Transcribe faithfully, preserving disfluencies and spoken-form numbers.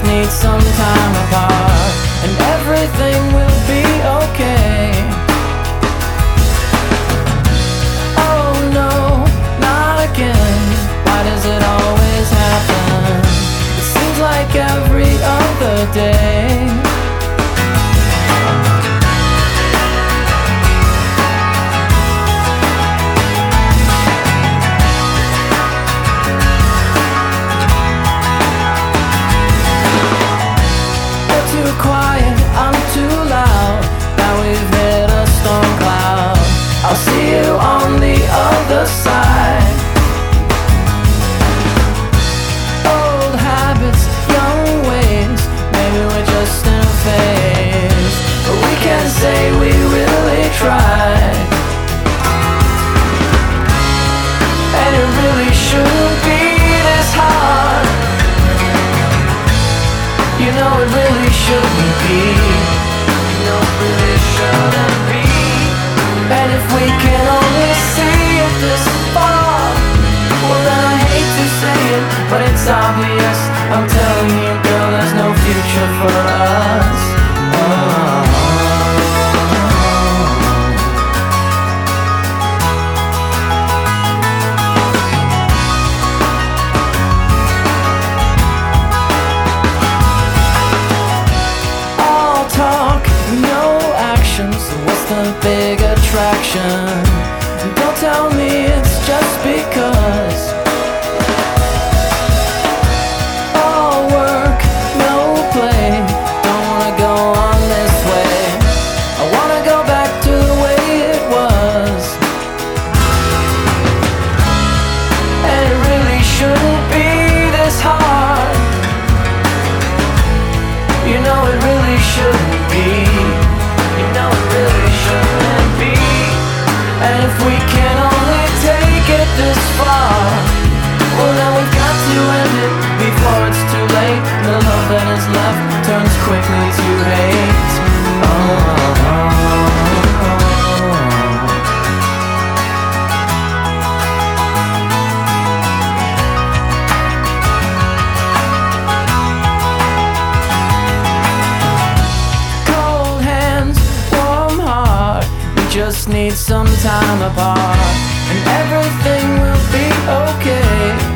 just need some time apart, and everything will be okay. Oh no, not again. Why does it always happen? It seems like every other day. Quiet, I'm too loud. Now we've hit a storm cloud. I'll see you on the other side. Old habits, young ways. Maybe we're just in a phase, but we can't say we really tried. And it really shouldn't be this hard. You know it really shouldn't be. You know it really shouldn't be. And if we can only see it this far, well then I hate to say it, but it's obvious. I'm telling you, girl, there's no future for us. Oh. So what's the big attraction? Don't tell me it's just because. All work, no play. Don't wanna go on this way. I wanna go back to the way it was. And it really shouldn't be this hard. You know it really shouldn't be. You know it really shouldn't be. And if we can only take it this far, well then we've got to end it before it's too late. The love that is left turns quickly to hate. Oh, oh, oh. Just need some time apart, and everything will be okay.